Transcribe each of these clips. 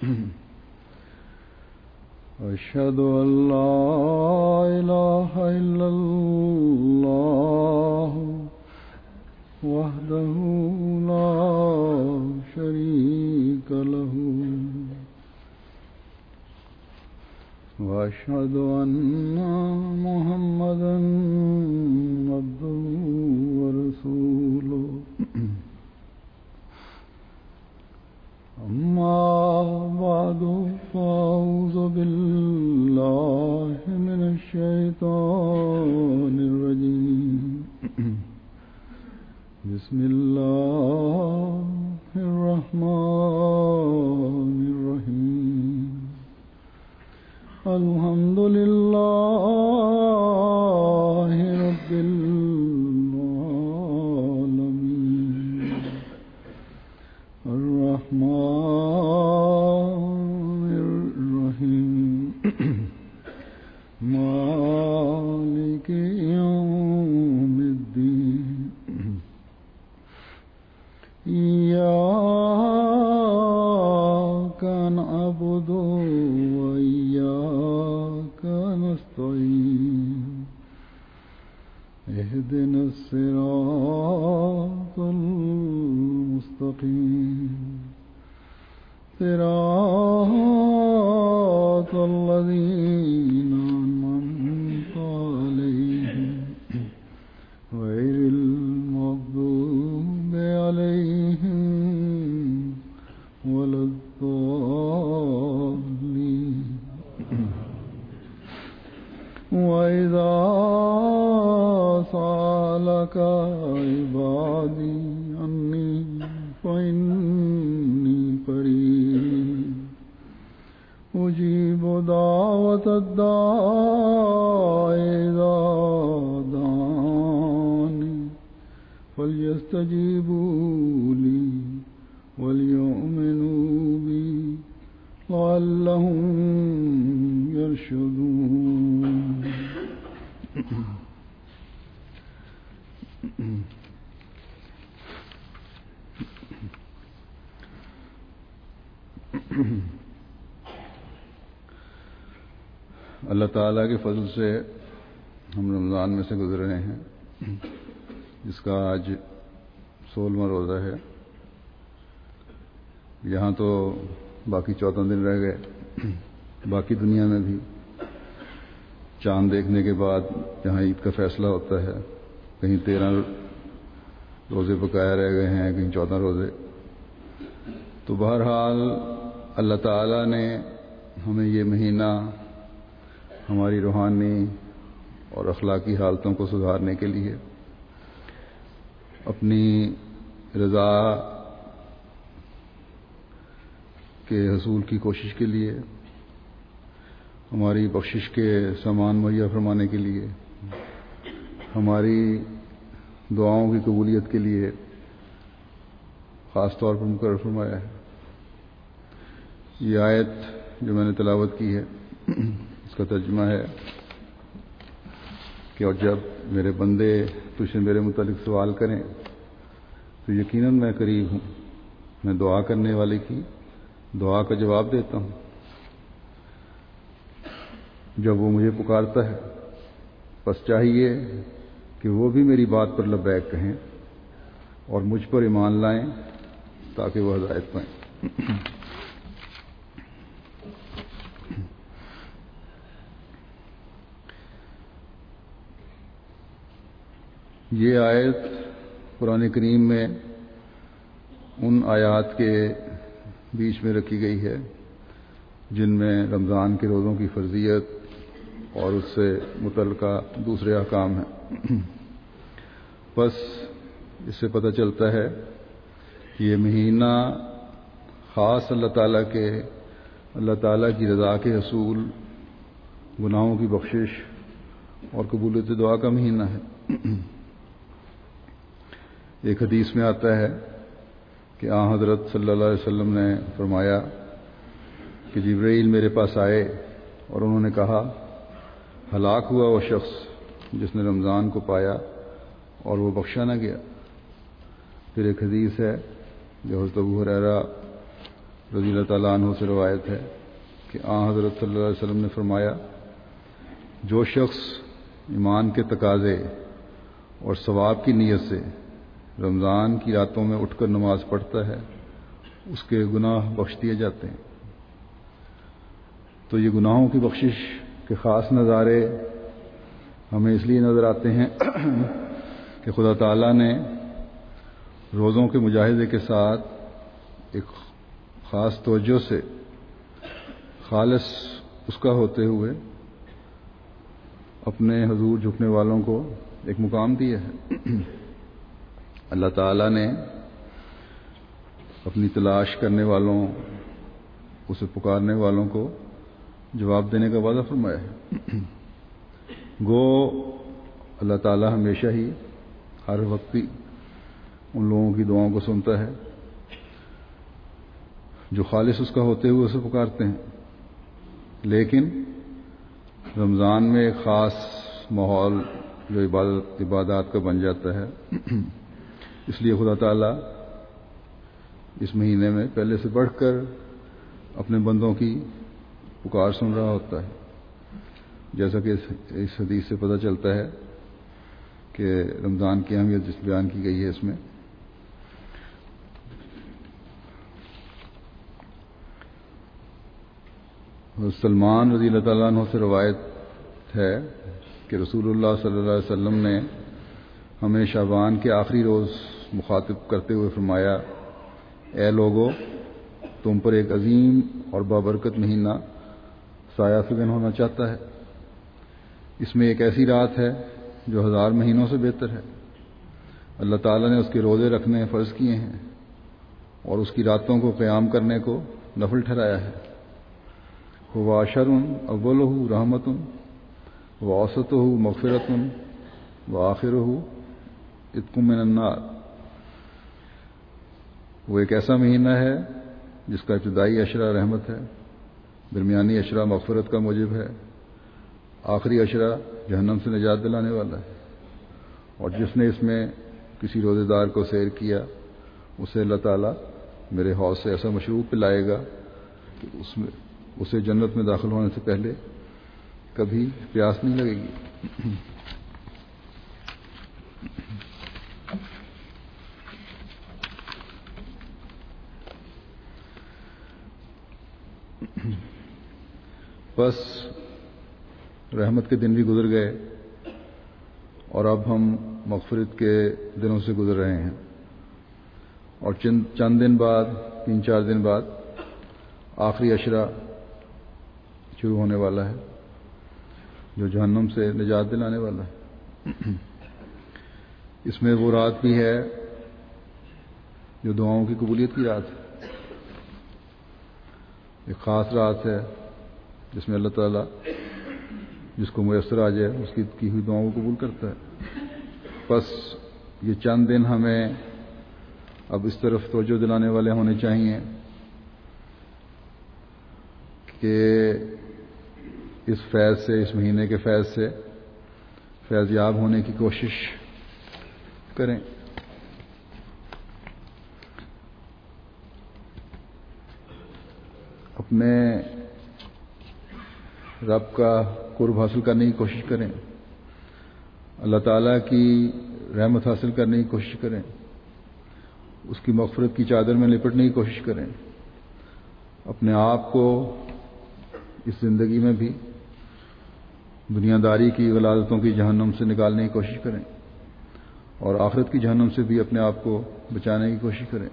أشهد أن لا إله إلا الله وحده لا شريك له وأشهد أن محمدا عبده ورسوله أما بعد فأعوذ بالله من الشيطان الرجيم بسم الله الرحمن الرحيم الحمد لله رب العالمين الرحمن الرحيم مالك يوم الدين إياك نعبد وإياك نستعين اهدنا الصراط المستقيم صراط الذين أنعمت عليهم غير المغضوب عليهم ولا الضالين وإذا سألك عبادي عني فإني قريب أجيب دعوة الداع إذا دعاني فليستجيبوا لي وليؤمنوا بي لعلهم يرشدون اللہ تعالیٰ کے فضل سے ہم رمضان میں سے گزر رہے ہیں، جس کا آج 16واں روزہ ہے۔ یہاں تو باقی 14 دن رہ گئے، باقی دنیا میں بھی چاند دیکھنے کے بعد جہاں عید کا فیصلہ ہوتا ہے، کہیں 13 روزے بقایا رہ گئے ہیں، کہیں 14 روزے۔ تو بہرحال اللہ تعالیٰ نے ہمیں یہ مہینہ ہماری روحانی اور اخلاقی حالتوں کو سدھارنے کے لیے، اپنی رضا کے حصول کی کوشش کے لیے، ہماری بخشش کے سامان مہیا فرمانے کے لیے، ہماری دعاؤں کی قبولیت کے لیے خاص طور پر مقرر فرمایا ہے۔ یہ آیت جو میں نے تلاوت کی ہے، اس کا ترجمہ ہے کہ اور جب میرے بندے تجھ سے میرے متعلق سوال کریں تو یقیناً میں قریب ہوں، میں دعا کرنے والے کی دعا کا جواب دیتا ہوں۔ جب وہ مجھے پکارتا ہے بس چاہیے کہ وہ بھی میری بات پر لبیک کہیں اور مجھ پر ایمان لائیں تاکہ وہ ہدایت پائیں۔ یہ آیت قرآن کریم میں ان آیات کے بیچ میں رکھی گئی ہے جن میں رمضان کے روزوں کی فرضیت اور اس سے متعلقہ دوسرے احکام ہیں۔ بس اس سے پتہ چلتا ہے کہ یہ مہینہ خاص اللہ تعالیٰ کی رضا کے حصول، گناہوں کی بخشش اور قبولیت دعا کا مہینہ ہے۔ ایک حدیث میں آتا ہے کہ حضرت صلی اللہ علیہ وسلم نے فرمایا کہ جبرائیل میرے پاس آئے اور انہوں نے کہا، ہلاک ہوا وہ شخص جس نے رمضان کو پایا اور وہ بخشا نہ گیا۔ پھر ایک حدیث ہے جو حضرت ابو ہریرہ رضی اللہ تعالیٰ عنہ سے روایت ہے کہ حضرت صلی اللہ علیہ وسلم نے فرمایا، جو شخص ایمان کے تقاضے اور ثواب کی نیت سے رمضان کی راتوں میں اٹھ کر نماز پڑھتا ہے اس کے گناہ بخش دیے جاتے ہیں۔ تو یہ گناہوں کی بخشش کے خاص نظارے ہمیں اس لیے نظر آتے ہیں کہ خدا تعالیٰ نے روزوں کے مجاہدے کے ساتھ ایک خاص توجہ سے خالص اس کا ہوتے ہوئے اپنے حضور جھکنے والوں کو ایک مقام دیا ہے۔ اللہ تعالیٰ نے اپنی تلاش کرنے والوں، اسے پکارنے والوں کو جواب دینے کا وعدہ فرمایا ہے۔ گو اللہ تعالیٰ ہمیشہ ہی ہر وقت ہی ان لوگوں کی دعاؤں کو سنتا ہے جو خالص اس کا ہوتے ہوئے اسے پکارتے ہیں، لیکن رمضان میں ایک خاص ماحول جو عبادات کا بن جاتا ہے، اس لیے خدا تعالیٰ اس مہینے میں پہلے سے بڑھ کر اپنے بندوں کی پکار سن رہا ہوتا ہے، جیسا کہ اس حدیث سے پتہ چلتا ہے کہ رمضان کی اہمیت جس بیان کی گئی ہے اس میں سلمان رضی اللہ تعالیٰ عنہ سے روایت ہے کہ رسول اللہ صلی اللہ علیہ وسلم نے ہمیں شعبان کے آخری روز مخاطب کرتے ہوئے فرمایا، اے لوگو، تم پر ایک عظیم اور بابرکت مہینہ سایہ فگن ہونا چاہتا ہے۔ اس میں ایک ایسی رات ہے جو 1000 مہینوں سے بہتر ہے۔ اللہ تعالیٰ نے اس کے روزے رکھنے فرض کیے ہیں اور اس کی راتوں کو قیام کرنے کو نفل ٹھہرایا ہے۔ هو عشر اولہ رحمت ووسطہ مغفرت وآخرہ عتق من النار۔ وہ ایک ایسا مہینہ ہے جس کا ابتدائی عشرہ رحمت ہے، درمیانی عشرہ مغفرت کا موجب ہے، آخری عشرہ جہنم سے نجات دلانے والا ہے، اور جس نے اس میں کسی روزے دار کو سیر کیا اسے اللہ تعالیٰ میرے حوض سے ایسا مشروب پلائے گا کہ اسے جنت میں داخل ہونے سے پہلے کبھی پیاس نہیں لگے گی۔ بس رحمت کے دن بھی گزر گئے اور اب ہم مغفرت کے دنوں سے گزر رہے ہیں، اور چند دن بعد 3-4 دن بعد آخری عشرہ شروع ہونے والا ہے جو جہنم سے نجات دلانے والا ہے۔ اس میں وہ رات بھی ہے جو دعاؤں کی قبولیت کی رات ہے، ایک خاص رات ہے جس میں اللہ تعالیٰ جس کو میسر آ جائے اس کی ہوئی دعاؤں کو قبول کرتا ہے۔ بس یہ چند دن ہمیں اب اس طرف توجہ دلانے والے ہونے چاہیے کہ اس فیض سے، اس مہینے کے فیض سے فیض یاب ہونے کی کوشش کریں۔ اپنے رب کا قرب حاصل کرنے کی کوشش کریں، اللہ تعالیٰ کی رحمت حاصل کرنے کی کوشش کریں، اس کی مغفرت کی چادر میں لپٹنے کی کوشش کریں، اپنے آپ کو اس زندگی میں بھی دنیا داری کی غلاظتوں کی جہنم سے نکالنے کی کوشش کریں، اور آخرت کی جہنم سے بھی اپنے آپ کو بچانے کی کوشش کریں۔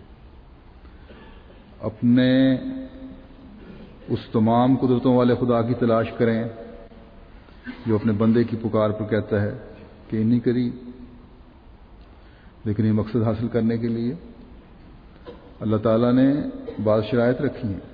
اپنے اس تمام قدرتوں والے خدا کی تلاش کریں جو اپنے بندے کی پکار پر کہتا ہے کہ انی قریب، لیکن یہ مقصد حاصل کرنے کے لیے اللہ تعالیٰ نے بعض شرائط رکھی ہیں،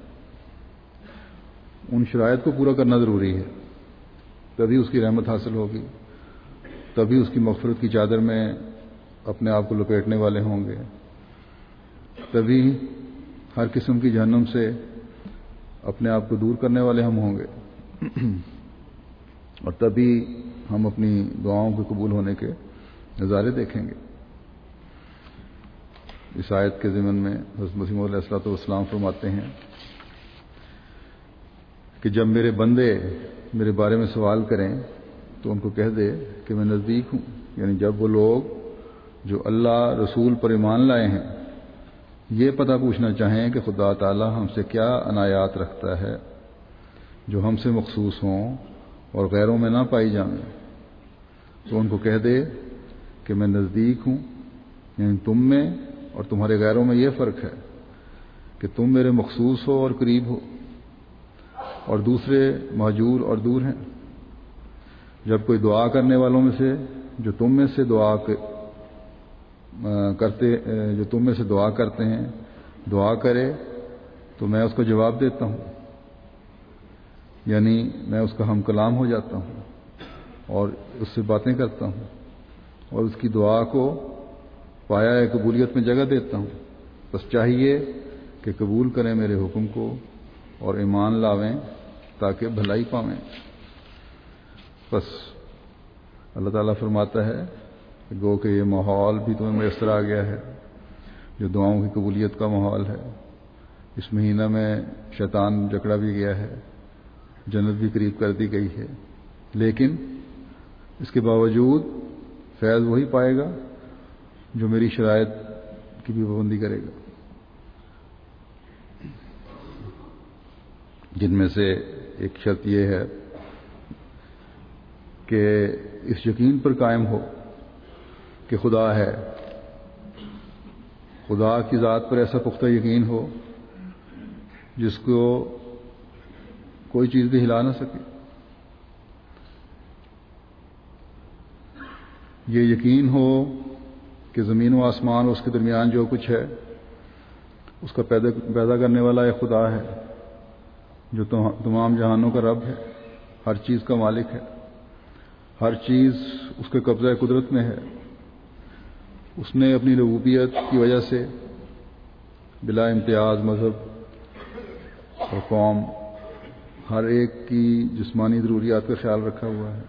ان شرائط کو پورا کرنا ضروری ہے، تبھی اس کی رحمت حاصل ہوگی، تبھی اس کی مغفرت کی چادر میں اپنے آپ کو لپیٹنے والے ہوں گے، تبھی ہر قسم کی جہنم سے اپنے آپ کو دور کرنے والے ہم ہوں گے، اور تبھی ہم اپنی دعاؤں کے قبول ہونے کے نظارے دیکھیں گے۔ اس آیت کے ضمن میں حضرت مسیح موعود علیہ السلام فرماتے ہیں کہ جب میرے بندے میرے بارے میں سوال کریں تو ان کو کہہ دے کہ میں نزدیک ہوں. یعنی جب وہ لوگ جو اللہ رسول پر ایمان لائے ہیں یہ پتہ پوچھنا چاہیں کہ خدا تعالی ہم سے کیا عنایات رکھتا ہے جو ہم سے مخصوص ہوں اور غیروں میں نہ پائی جائیں، تو ان کو کہہ دے کہ میں نزدیک ہوں. یعنی تم میں اور تمہارے غیروں میں یہ فرق ہے کہ تم میرے مخصوص ہو اور قریب ہو اور دوسرے مہجور اور دور ہیں. جب کوئی دعا کرنے والوں میں سے جو تم میں سے دعا کرتے ہیں دعا کرے تو میں اس کو جواب دیتا ہوں، یعنی میں اس کا ہم کلام ہو جاتا ہوں اور اس سے باتیں کرتا ہوں اور اس کی دعا کو پایا قبولیت میں جگہ دیتا ہوں. بس چاہیے کہ قبول کریں میرے حکم کو اور ایمان لاویں تاکہ بھلائی پاویں. بس اللہ تعالیٰ فرماتا ہے کہ گو کہ یہ ماحول بھی تمہیں میسر آ گیا ہے جو دعاؤں کی قبولیت کا ماحول ہے. اس مہینہ میں شیطان جکڑا بھی گیا ہے، جنت بھی قریب کر دی گئی ہے، لیکن اس کے باوجود فیض وہی پائے گا جو میری شرائط کی بھی پابندی کرے گا، جن میں سے ایک شرط یہ ہے کہ اس یقین پر قائم ہو کہ خدا ہے، خدا کی ذات پر ایسا پختہ یقین ہو جس کو کوئی چیز بھی ہلا نہ سکے. یہ یقین ہو کہ زمین و آسمان اور اس کے درمیان جو کچھ ہے اس کا پیدا کرنے والا ایک خدا ہے جو تمام جہانوں کا رب ہے، ہر چیز کا مالک ہے، ہر چیز اس کے قبضہ قدرت میں ہے. اس نے اپنی ربوبیت کی وجہ سے بلا امتیاز مذہب اور قوم ہر ایک کی جسمانی ضروریات کا خیال رکھا ہوا ہے،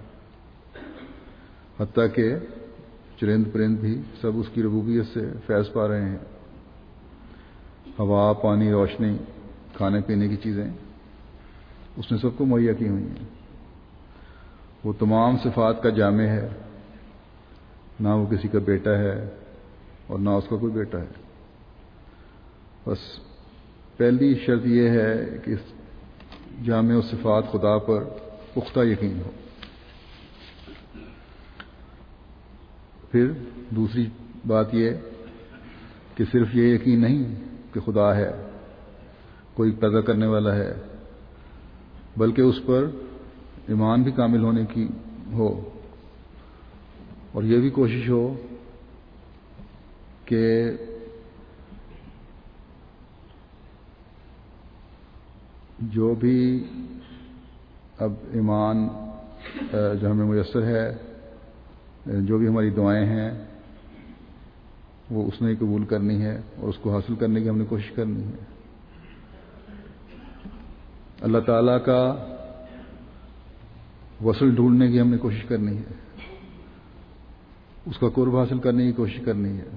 حتیٰ کہ چرند پرند بھی سب اس کی ربوبیت سے فیض پا رہے ہیں. ہوا، پانی، روشنی، کھانے پینے کی چیزیں اس نے سب کو مہیا کی ہوئی ہیں. وہ تمام صفات کا جامع ہے، نہ وہ کسی کا بیٹا ہے اور نہ اس کا کوئی بیٹا ہے. بس پہلی شرط یہ ہے کہ اس جامع و صفات خدا پر پختہ یقین ہو. پھر دوسری بات یہ کہ صرف یہ یقین نہیں کہ خدا ہے، کوئی پیدا کرنے والا ہے، بلکہ اس پر ایمان بھی کامل ہونے کی ہو، اور یہ بھی کوشش ہو کہ جو بھی اب ایمان جو ہمیں میسر ہے، جو بھی ہماری دعائیں ہیں وہ اس نے ہی قبول کرنی ہے اور اس کو حاصل کرنے کی ہم نے کوشش کرنی ہے. اللہ تعالیٰ کا وصل ڈھونڈنے کی ہم نے کوشش کرنی ہے، اس کا قرب حاصل کرنے کی کوشش کرنی ہے.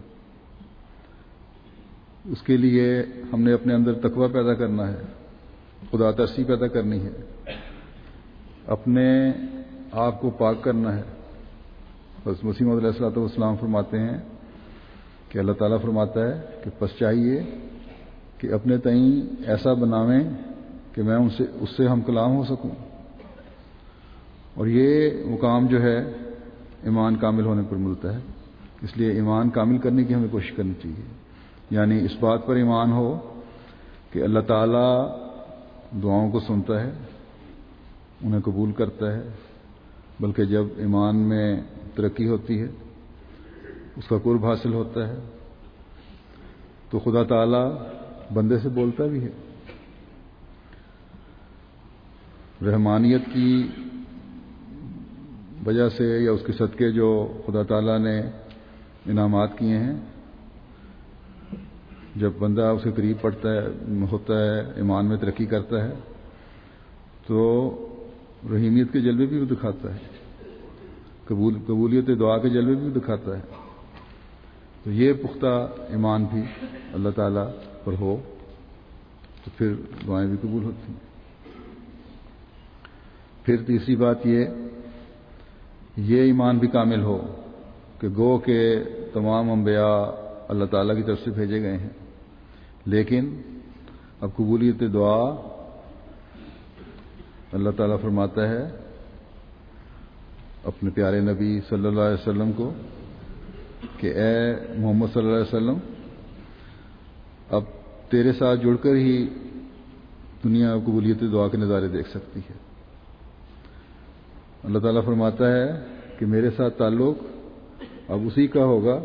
اس کے لیے ہم نے اپنے اندر تقویٰ پیدا کرنا ہے، خدا ترسی پیدا کرنی ہے، اپنے آپ کو پاک کرنا ہے. بس مسیح موعود علیہ السلام فرماتے ہیں کہ اللہ تعالیٰ فرماتا ہے کہ پس چاہیے کہ اپنے تئیں ایسا بناویں کہ میں اس سے ہم کلام ہو سکوں. اور یہ مقام جو ہے ایمان کامل ہونے پر ملتا ہے. اس لیے ایمان کامل کرنے کی ہمیں کوشش کرنی چاہیے، یعنی اس بات پر ایمان ہو کہ اللہ تعالیٰ دعاؤں کو سنتا ہے، انہیں قبول کرتا ہے، بلکہ جب ایمان میں ترقی ہوتی ہے، اس کا قرب حاصل ہوتا ہے، تو خدا تعالیٰ بندے سے بولتا بھی ہے. رحمانیت کی وجہ سے یا اس کے صدقے جو خدا تعالیٰ نے انعامات کیے ہیں، جب بندہ اس کے قریب ہوتا ہے، ایمان میں ترقی کرتا ہے، تو رحیمیت کے جلوے بھی وہ دکھاتا ہے، قبولیت دعا کے جلوے بھی دکھاتا ہے. تو یہ پختہ ایمان بھی اللہ تعالیٰ پر ہو تو پھر دعائیں بھی قبول ہوتی ہیں۔ پھر تیسری بات یہ ایمان بھی کامل ہو کہ گو کہ تمام انبیاء اللہ تعالیٰ کی طرف سے بھیجے گئے ہیں، لیکن اب قبولیت دعا اللہ تعالیٰ فرماتا ہے اپنے پیارے نبی صلی اللہ علیہ وسلم کو کہ اے محمد صلی اللہ علیہ وسلم، اب تیرے ساتھ جڑ کر ہی دنیا قبولیت دعا کے نظارے دیکھ سکتی ہے۔ اللہ تعالیٰ فرماتا ہے کہ میرے ساتھ تعلق اب اسی کا ہوگا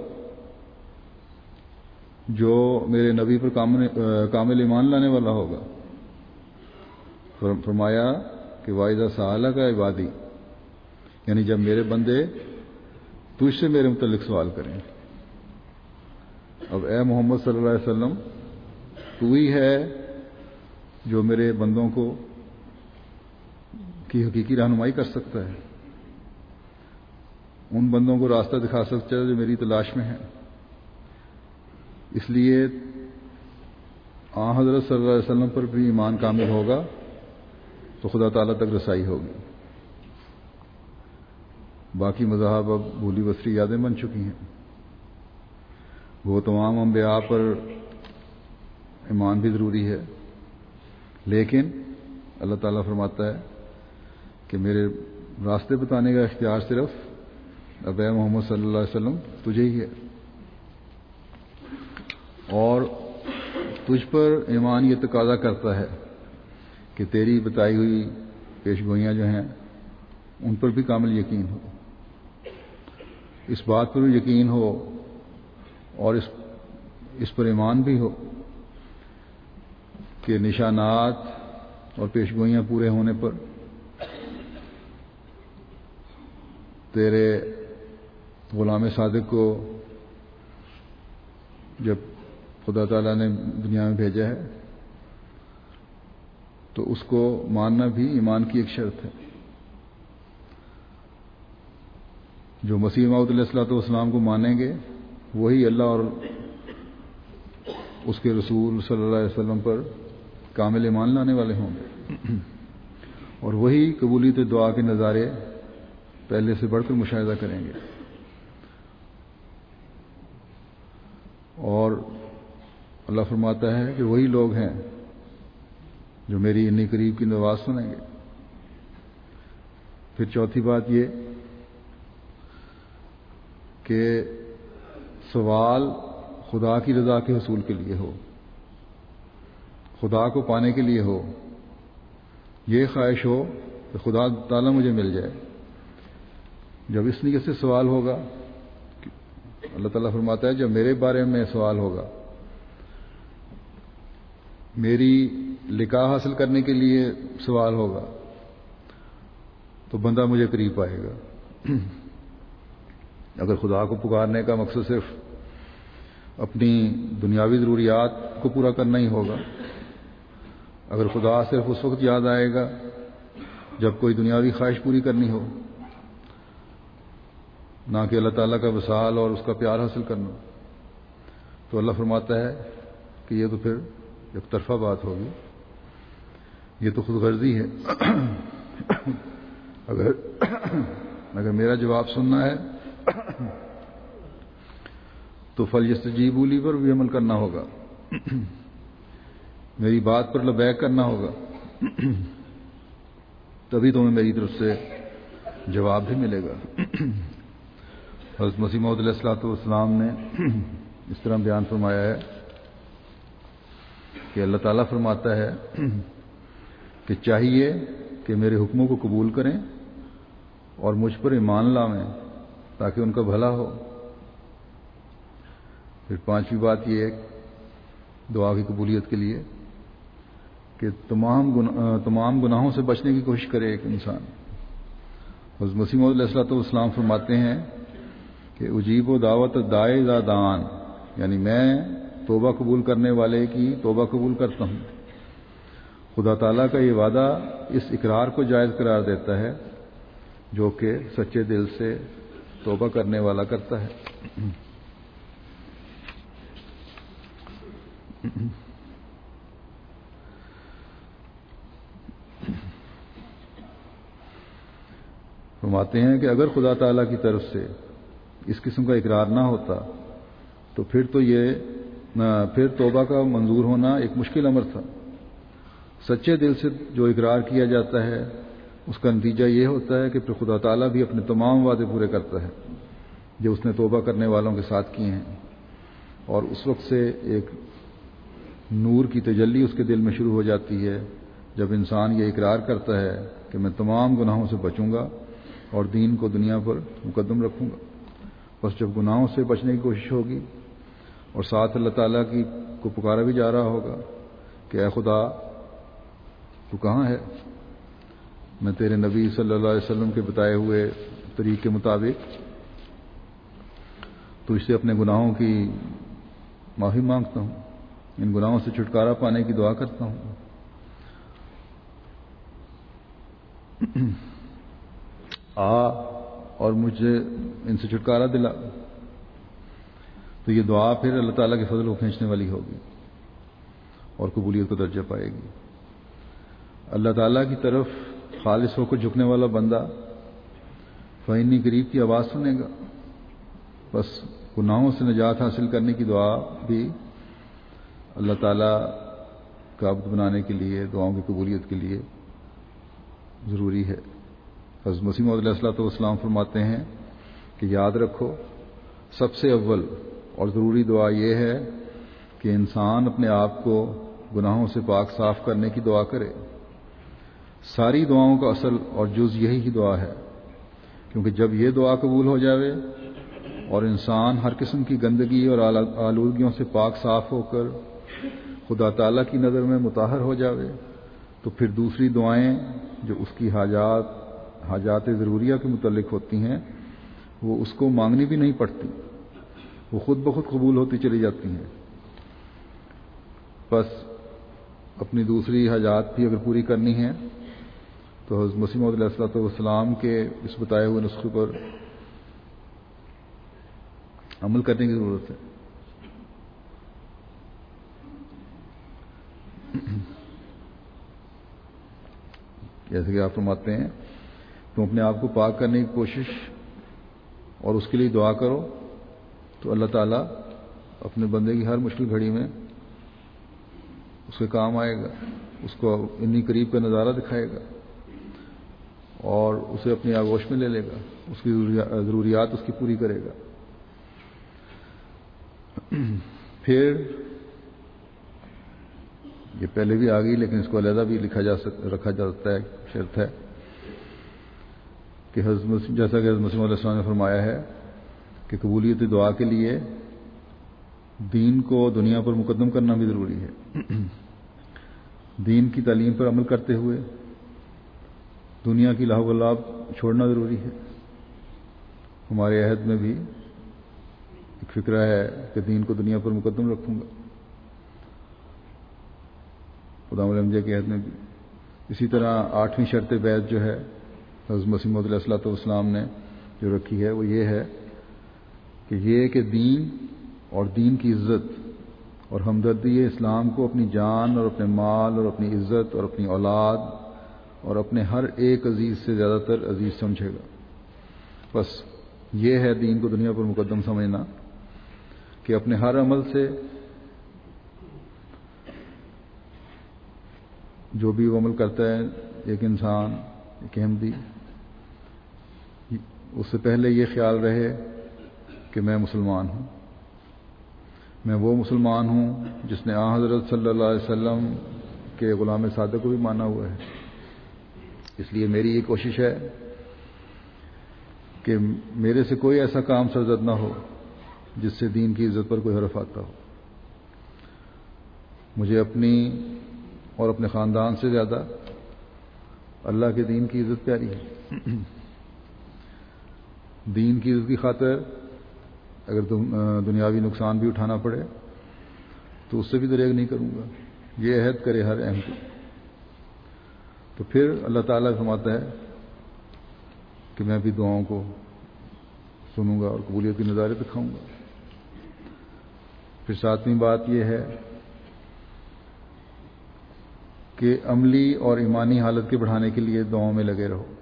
جو میرے نبی پر کامل ایمان لانے والا ہوگا۔ فرمایا کہ وَإِذَا سَأَلَكَ عِبَادِي، یعنی جب میرے بندے تجھ سے میرے متعلق سوال کریں۔ اب اے محمد صلی اللہ علیہ وسلم، تو ہی ہے جو میرے بندوں کی حقیقی رہنمائی کر سکتا ہے، ان بندوں کو راستہ دکھا سکتا ہے جو میری تلاش میں ہیں۔ اس لیے حضرت صلی اللہ علیہ وسلم پر بھی ایمان کامل ہوگا تو خدا تعالیٰ تک رسائی ہوگی۔ باقی مذاہب اب بھولی بسری یادیں بن چکی ہیں۔ وہ تمام انبیاء پر ایمان بھی ضروری ہے، لیکن اللہ تعالیٰ فرماتا ہے کہ میرے راستے بتانے کا اختیار صرف اب اے محمد صلی اللہ علیہ وسلم تجھے ہی ہے، اور تجھ پر ایمان یہ تقاضا کرتا ہے کہ تیری بتائی ہوئی پیشگوئیاں جو ہیں ان پر بھی کامل یقین ہو، اس بات پر بھی یقین ہو اور اس پر ایمان بھی ہو کہ نشانات اور پیشگوئیاں پورے ہونے پر تیرے غلام صادق کو جب خدا تعالیٰ نے دنیا میں بھیجا ہے تو اس کو ماننا بھی ایمان کی ایک شرط ہے۔ جو مسیح موعود علیہ الصلوۃ والسلام کو مانیں گے وہی اللہ اور اس کے رسول صلی اللہ علیہ وسلم پر کامل ایمان لانے والے ہوں گے، اور وہی قبولیت دعا کے نظارے پہلے سے بڑھ کر مشاہدہ کریں گے، اور اللہ فرماتا ہے کہ وہی لوگ ہیں جو میری انی قریب کی نواز سنیں گے۔ پھر چوتھی بات یہ کہ سوال خدا کی رضا کے حصول کے لیے ہو، خدا کو پانے کے لیے ہو، یہ خواہش ہو کہ خدا تعالیٰ مجھے مل جائے۔ جب اس نیت سے سوال ہوگا، اللہ تعالیٰ فرماتا ہے جب میرے بارے میں سوال ہوگا، میری لقاء حاصل کرنے کے لیے سوال ہوگا، تو بندہ مجھے قریب پائے گا۔ اگر خدا کو پکارنے کا مقصد صرف اپنی دنیاوی ضروریات کو پورا کرنا ہی ہوگا، اگر خدا صرف اس وقت یاد آئے گا جب کوئی دنیاوی خواہش پوری کرنی ہو، نہ کہ اللہ تعالیٰ کا وصال اور اس کا پیار حاصل کرنا، تو اللہ فرماتا ہے کہ یہ تو پھر ایک طرفہ بات ہوگی، یہ تو خود غرضی ہے۔ اگر میرا جواب سننا ہے تو فلیستجیبوا لی پر بھی عمل کرنا ہوگا، میری بات پر لبیک کرنا ہوگا، تبھی تمہیں میری طرف سے جواب بھی ملے گا۔ حضرت مسیح موعود علیہ الصلوۃ والسلام نے اس طرح بیان فرمایا ہے کہ اللہ تعالیٰ فرماتا ہے کہ چاہیے کہ میرے حکموں کو قبول کریں اور مجھ پر ایمان لائیں تاکہ ان کا بھلا ہو۔ پھر پانچویں بات یہ ہے دعا کی قبولیت کے لیے کہ تمام گناہوں سے بچنے کی کوشش کرے ایک انسان۔ حضرت مسیح موعود علیہ الصلوۃ والسلام فرماتے ہیں کہ اجیب و دعوت داعی اذا دعان، یعنی میں توبہ قبول کرنے والے کی توبہ قبول کرتا ہوں۔ خدا تعالیٰ کا یہ وعدہ اس اقرار کو جائز قرار دیتا ہے جو کہ سچے دل سے توبہ کرنے والا کرتا ہے۔ فرماتے ہیں کہ اگر خدا تعالیٰ کی طرف سے اس قسم کا اقرار نہ ہوتا تو پھر توبہ کا منظور ہونا ایک مشکل امر تھا۔ سچے دل سے جو اقرار کیا جاتا ہے اس کا نتیجہ یہ ہوتا ہے کہ پھر خدا تعالیٰ بھی اپنے تمام وعدے پورے کرتا ہے جو اس نے توبہ کرنے والوں کے ساتھ کیے ہیں، اور اس وقت سے ایک نور کی تجلی اس کے دل میں شروع ہو جاتی ہے جب انسان یہ اقرار کرتا ہے کہ میں تمام گناہوں سے بچوں گا اور دین کو دنیا پر مقدم رکھوں گا۔ بس جب گناہوں سے بچنے کی کوشش ہوگی اور ساتھ اللہ تعالیٰ کو پکارا بھی جا رہا ہوگا کہ اے خدا تو کہاں ہے، میں تیرے نبی صلی اللہ علیہ وسلم کے بتائے ہوئے طریق کے مطابق تو اس سے اپنے گناہوں کی معافی مانگتا ہوں، ان گناہوں سے چھٹکارا پانے کی دعا کرتا ہوں، اور مجھے ان سے چھٹکارا دلا۔ تو یہ دعا پھر اللہ تعالیٰ کے فضل کو کھینچنے والی ہوگی اور قبولیت کا درجہ پائے گی۔ اللہ تعالیٰ کی طرف خالص ہو کر جھکنے والا بندہ فإنی قریب کی آواز سنے گا۔ بس گناہوں سے نجات حاصل کرنے کی دعا بھی اللہ تعالیٰ کا عبد بنانے کے لیے، دعاؤں کی قبولیت کے لیے ضروری ہے۔ حضرت مسیح موعود علیہ الصلوۃ والسلام فرماتے ہیں کہ یاد رکھو سب سے اول اور ضروری دعا یہ ہے کہ انسان اپنے آپ کو گناہوں سے پاک صاف کرنے کی دعا کرے۔ ساری دعاؤں کا اصل اور جز یہی دعا ہے، کیونکہ جب یہ دعا قبول ہو جاوے اور انسان ہر قسم کی گندگی اور آلودگیوں سے پاک صاف ہو کر خدا تعالیٰ کی نظر میں مطہر ہو جاوے تو پھر دوسری دعائیں جو اس کی حاجات ضروریہ کے متعلق ہوتی ہیں وہ اس کو مانگنی بھی نہیں پڑتی، وہ خود بخود قبول ہوتی چلی جاتی ہیں۔ بس اپنی دوسری حاجات بھی اگر پوری کرنی ہے تو حضرت مسیح موعود علیہ الصلوۃ والسلام کے اس بتائے ہوئے نسخے پر عمل کرنے کی ضرورت ہے۔ جیسے کہ آپ فرماتے ہیں تم اپنے آپ کو پاک کرنے کی کوشش اور اس کے لیے دعا کرو تو اللہ تعالیٰ اپنے بندے کی ہر مشکل گھڑی میں اس کے کام آئے گا، اس کو اتنی قریب کا نظارہ دکھائے گا اور اسے اپنی آغوش میں لے لے گا، اس کی ضروریات اس کی پوری کرے گا۔ پھر یہ پہلے بھی آ گئی لیکن اس کو علیحدہ بھی رکھا جا سکتا ہے، شرط ہے کہ جیسا کہ حضرت مسیح علیہ السلام نے فرمایا ہے کہ قبولیت دعا کے لیے دین کو دنیا پر مقدم کرنا بھی ضروری ہے۔ دین کی تعلیم پر عمل کرتے ہوئے دنیا کی لاہ و لعب چھوڑنا ضروری ہے۔ ہمارے عہد میں بھی ایک فکرہ ہے کہ دین کو دنیا پر مقدم رکھوں گا، خدا الانبیاء کے عہد میں بھی۔ اسی طرح 8ویں شرط بیعت جو ہے حضرت مسیح موعود علیہ الصلوۃ والسلام نے جو رکھی ہے وہ یہ ہے کہ دین اور دین کی عزت اور ہمدردی اسلام کو اپنی جان اور اپنے مال اور اپنی عزت اور اپنی اولاد اور اپنے ہر ایک عزیز سے زیادہ تر عزیز سمجھے گا۔ بس یہ ہے دین کو دنیا پر مقدم سمجھنا کہ اپنے ہر عمل سے جو بھی وہ عمل کرتا ہے ایک انسان، ایک احمدی، اس سے پہلے یہ خیال رہے کہ میں مسلمان ہوں، میں وہ مسلمان ہوں جس نے حضرت صلی اللہ علیہ وسلم کے غلام صادق کو بھی مانا ہوا ہے۔ اس لیے میری یہ کوشش ہے کہ میرے سے کوئی ایسا کام سرزد نہ ہو جس سے دین کی عزت پر کوئی حرف آتا ہو۔ مجھے اپنی اور اپنے خاندان سے زیادہ اللہ کے دین کی عزت پیاری ہے۔ دین کی عزت کی خاطر اگر دنیاوی نقصان بھی اٹھانا پڑے تو اس سے بھی دریغ نہیں کروں گا، یہ عہد کرے ہر احمدی۔ تو پھر اللہ تعالیٰ فرماتا ہے کہ میں بھی دعاؤں کو سنوں گا اور قبولیت کے نظارے دکھاؤں گا۔ پھر 7ویں بات یہ ہے کہ عملی اور ایمانی حالت کے بڑھانے کے لیے دعاؤں میں لگے رہو.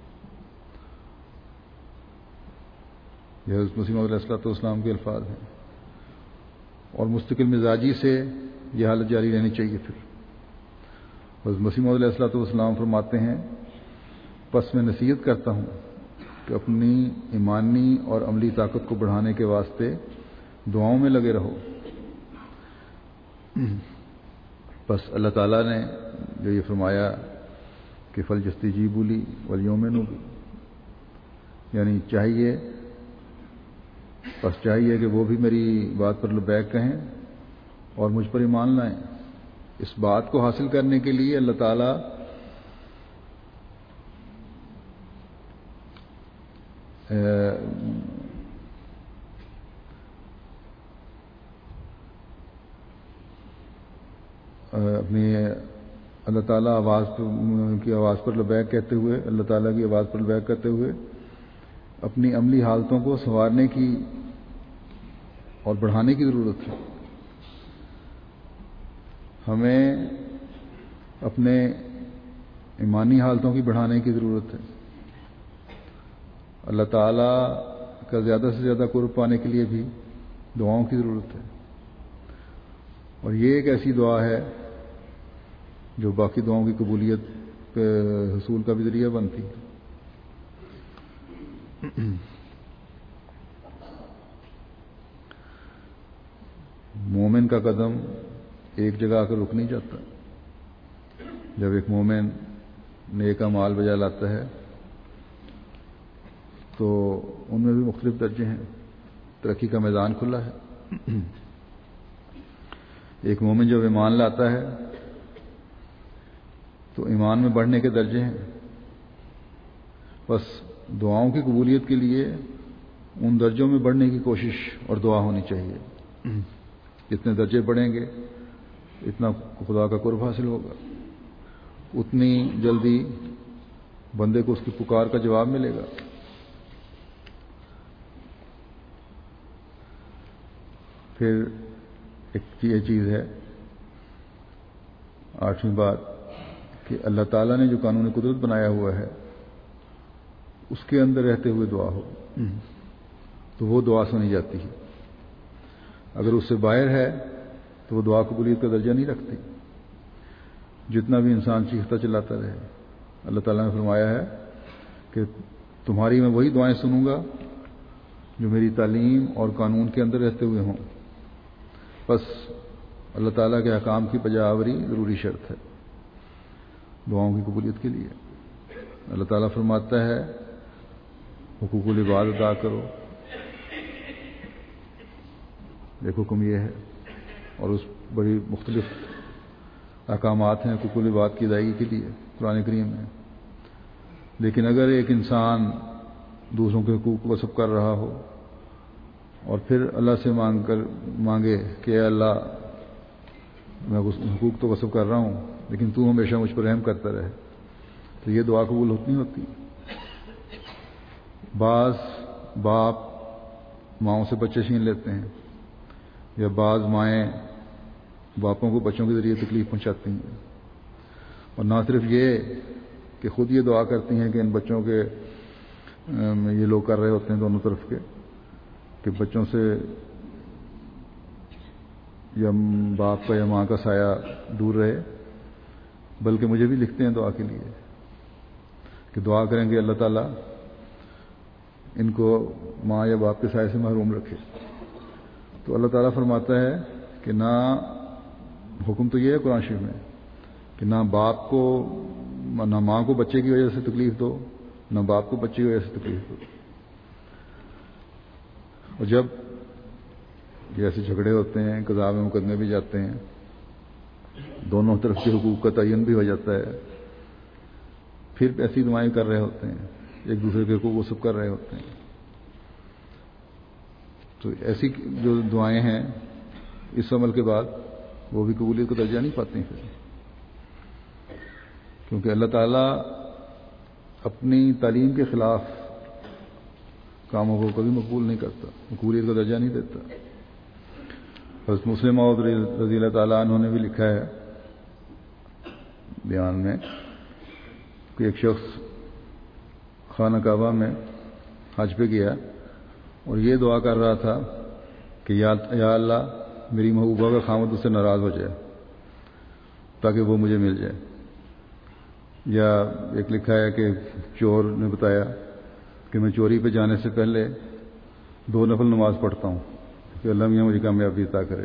یہ حضرت مسیح موعود علیہ السلام کے الفاظ ہیں، اور مستقل مزاجی سے یہ حالت جاری رہنی چاہیے. پھر حضرت مسیح موعود علیہ السلام فرماتے ہیں، پس میں نصیحت کرتا ہوں کہ اپنی ایمانی اور عملی طاقت کو بڑھانے کے واسطے دعاؤں میں لگے رہو. بس اللہ تعالیٰ نے جو یہ فرمایا کہ فَلْيَسْتَجِیبُوا لِی وَلْیُؤْمِنُوا بِی، یعنی چاہیے کہ وہ بھی میری بات پر لبیک کہیں اور مجھ پر ایمان لائیں. اس بات کو حاصل کرنے کے لیے اللہ تعالیٰ اپنی اللہ تعالیٰ کی آواز پر لبیک کہتے ہوئے، اللہ تعالیٰ کی آواز پر لبیک کرتے ہوئے اپنی عملی حالتوں کو سنوارنے کی اور بڑھانے کی ضرورت ہے. ہمیں اپنے ایمانی حالتوں کی بڑھانے کی ضرورت ہے. اللہ تعالیٰ کا زیادہ سے زیادہ قرب پانے کے لیے بھی دعاؤں کی ضرورت ہے، اور یہ ایک ایسی دعا ہے جو باقی دعاؤں کی قبولیت کے حصول کا بھی ذریعہ بنتی ہے. مومن کا قدم ایک جگہ آ کر رک نہیں جاتا. جب ایک مومن نیک اعمال بجا لاتا ہے تو ان میں بھی مختلف درجے ہیں، ترقی کا میدان کھلا ہے. ایک مومن جب ایمان لاتا ہے تو ایمان میں بڑھنے کے درجے ہیں. بس دعاؤں کی قبولیت کے لیے ان درجوں میں بڑھنے کی کوشش اور دعا ہونی چاہیے. جتنے درجے بڑھیں گے اتنا خدا کا قرب حاصل ہوگا، اتنی جلدی بندے کو اس کی پکار کا جواب ملے گا. پھر ایک یہ چیز ہے، 8ویں بات، کہ اللہ تعالیٰ نے جو قانون قدرت بنایا ہوا ہے اس کے اندر رہتے ہوئے دعا ہو تو وہ دعا سنی جاتی ہے. اگر اس سے باہر ہے تو وہ دعا قبولیت کا درجہ نہیں رکھتی. جتنا بھی انسان چیختا چلاتا رہے، اللہ تعالیٰ نے فرمایا ہے کہ تمہاری میں وہی دعائیں سنوں گا جو میری تعلیم اور قانون کے اندر رہتے ہوئے ہوں. بس اللہ تعالیٰ کے احکام کی بجا آوری ضروری شرط ہے دعاؤں کی قبولیت کے لیے. اللہ تعالیٰ فرماتا ہے حقوق العباد ادا کرو، ایک حکم یہ ہے، اور اس بڑی مختلف احکامات ہیں حقوق العباد کی ادائیگی کے لیے قرآن کریم میں. لیکن اگر ایک انسان دوسروں کے حقوق کو وصف کر رہا ہو اور پھر اللہ سے مانگے کہ اے اللہ میں حقوق تو وصف کر رہا ہوں لیکن تو ہمیشہ مجھ پر رحم کرتا رہے، تو یہ دعا قبول نہیں ہوتی. بعض باپ ماؤں سے بچے چھین لیتے ہیں، یا بعض مائیں باپوں کو بچوں کے ذریعے تکلیف پہنچاتی ہیں، اور نہ صرف یہ کہ خود یہ دعا کرتی ہیں کہ ان بچوں کے یہ لوگ کر رہے ہوتے ہیں دونوں طرف کے کہ بچوں سے یا باپ کا یا ماں کا سایہ دور رہے، بلکہ مجھے بھی لکھتے ہیں دعا کے لیے کہ دعا کریں گے اللہ تعالیٰ ان کو ماں یا باپ کے سائے سے محروم رکھے. تو اللہ تعالیٰ فرماتا ہے کہ نہ حکم تو یہ ہے قرآن شریف میں کہ نہ باپ کو نہ ماں کو بچے کی وجہ سے تکلیف دو، نہ باپ کو بچے کی وجہ سے تکلیف دو. اور جب جیسے جھگڑے ہوتے ہیں، قضاء میں مقدمے بھی جاتے ہیں، دونوں طرف کے حقوق کا تعین بھی ہو جاتا ہے، پھر ایسی دعائیں کر رہے ہوتے ہیں، ایک دوسرے کے حقوق وہ سب کر رہے ہوتے ہیں. تو ایسی جو دعائیں ہیں اس عمل کے بعد وہ بھی قبولیت کا درجہ نہیں پاتی پھر، کیونکہ اللہ تعالیٰ اپنی تعلیم کے خلاف کاموں کو کبھی مقبول نہیں کرتا، قبولیت کا درجہ نہیں دیتا. حضرت مسلم موعود رضی اللہ تعالیٰ عنہ نے بھی لکھا ہے بیان میں کہ ایک شخص خانہ کعبہ میں حج پہ گیا اور یہ دعا کر رہا تھا کہ یا اللہ میری محبوبہ کا خامد اس سے ناراض ہو جائے تاکہ وہ مجھے مل جائے. یا ایک لکھا ہے کہ چور نے بتایا کہ میں چوری پہ جانے سے پہلے 2 نفل نماز پڑھتا ہوں کہ اللہ میاں مجھے کامیابی عطا کرے.